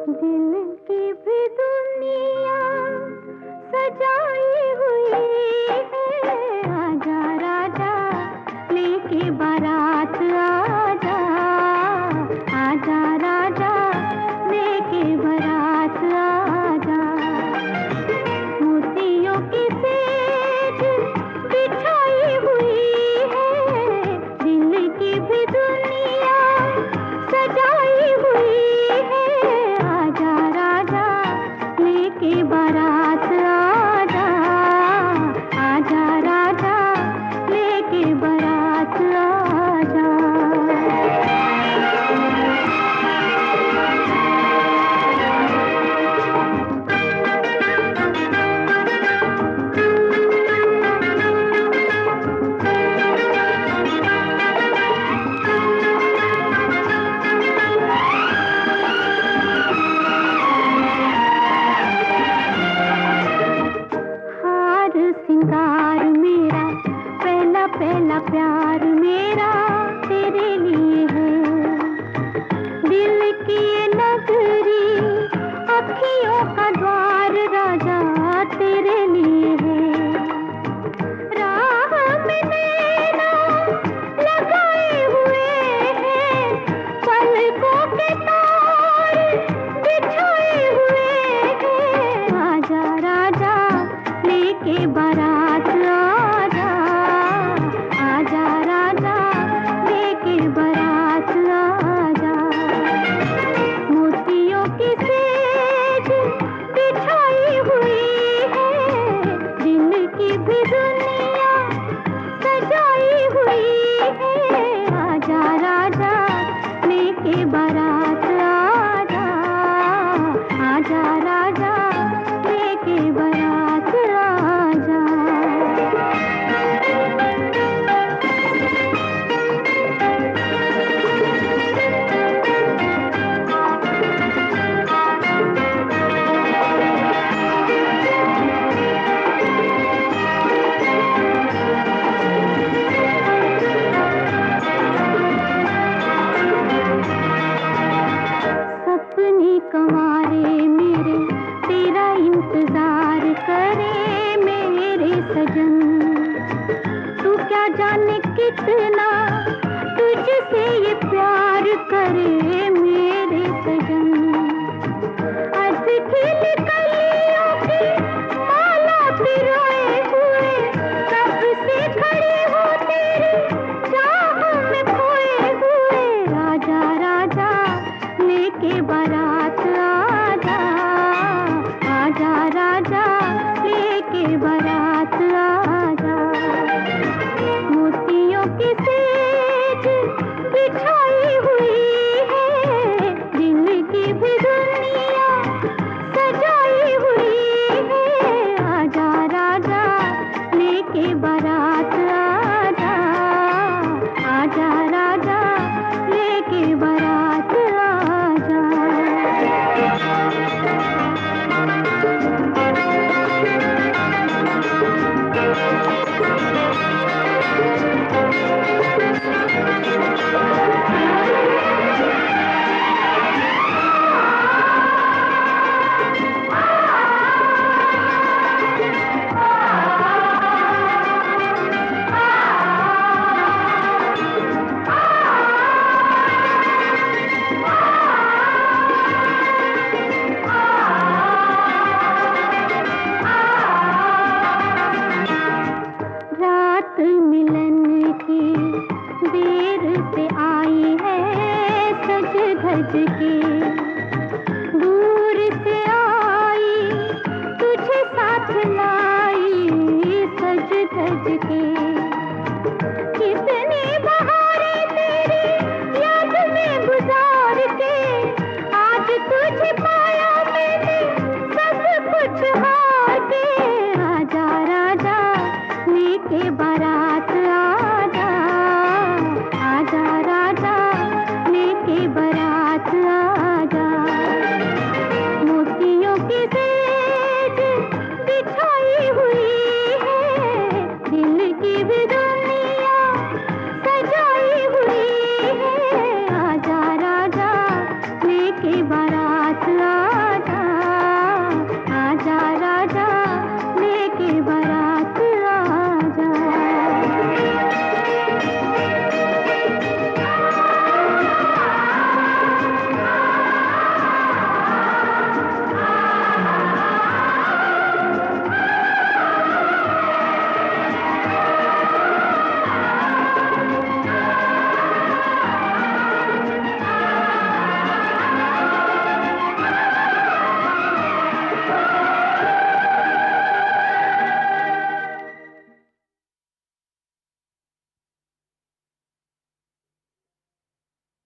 दिल की भी दुनिया सजाई हुई है। आजा राजा लेके बारात आजा, आजा राजा लेके बारात आजा। मोतियों की सेज बिछाई हुई है, दिल की भी दुनिया सजाई हुई है। आजा राजा लेके बारात आजा, आजा राजा लेके बारात आजा। सिंगार मेरा पहला पहला प्यार मेरा तेरे लिए है। दिल की ये नगरी अखियों का द्वार राजा तेरे लिए है। राह में नैना लगाए हुए हैं, पलकों के तार बिछाए हुए हैं। आजा राजा लेके बारात आजा, आजा राजा लेके बारात आजा। मोतियों की सेज बिछाई हुई है, दिल की भी दुनिया सजाई हुई है। आजा राजा लेके बारात आजा, आजा राजा लेके बारात आजा। सपने कंवारे मेरे तेरा इंतजार करे मेरे सजन। तू क्या जाने कितना तुझसे ये प्यार करे मेरे सजन। अध खिली कलियों की माला पिरोए हुए, कब से खड़ी हो तेरी चाह में खोए हुए। राजा राजा लेके बारात आजा, आजा राजा लेके बारात आजा। मोतियों की सेज बिछाई हुई है, दिल की भी दुनिया सजाई हुई है। आजा राजा लेके बारात आजा, आजा राजा लेके बारात आजा। रात मिलन की देर से आई है सज धज के, दूर से आई तुझे साथ लाई सज धज के।